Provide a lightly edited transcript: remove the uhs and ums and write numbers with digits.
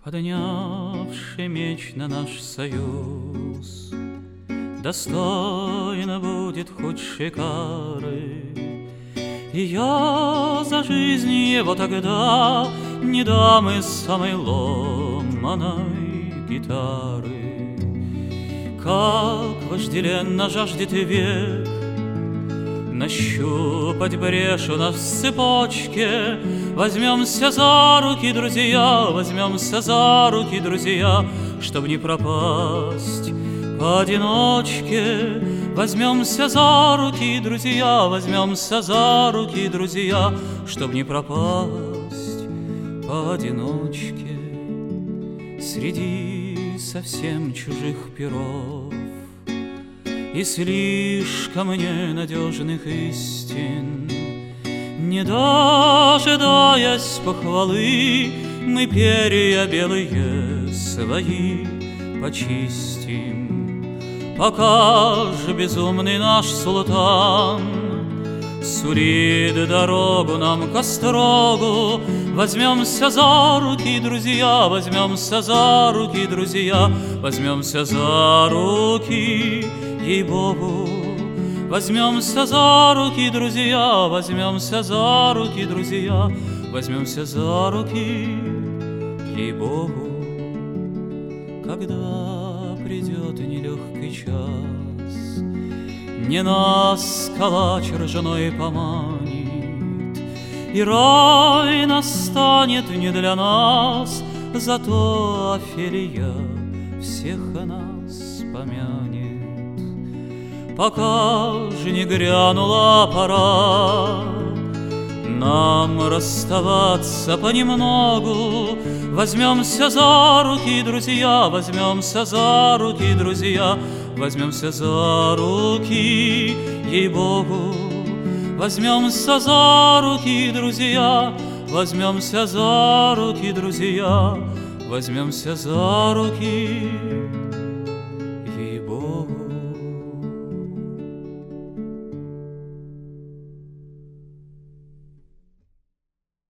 поднявший меч на наш союз, достойно будет худшей кары. И я за жизнь его тогда не дам из самой ломаной гитары. Как вожделенно жаждет век нащупать брешь у нас в цепочке. Возьмемся за руки, друзья, возьмемся за руки, друзья, чтоб не пропасть поодиночке. Возьмемся за руки, друзья, возьмемся за руки, друзья, чтоб не пропасть поодиночке среди совсем чужих перов и слишком ненадежных истин. Не дожидаясь похвалы, мы перья белые свои почистим. Пока же безумный наш султан сулит дорогу нам к острогу, возьмемся за руки, друзья, возьмемся за руки, друзья, возьмемся за руки, ей-богу. Возьмемся за руки, друзья, возьмемся за руки, друзья, возьмемся за руки, ей-богу. Когда придет нелегкий час, не нас калач ржаной поманит, и рай настанет не для нас, зато Офелия всех нас помянет. Пока же не грянула пора нам расставаться понемногу, возьмемся за руки, друзья, возьмемся за руки, друзья, возьмемся за руки, ей-богу. Возьмемся за руки, друзья, возьмемся за руки, друзья, возьмемся за руки.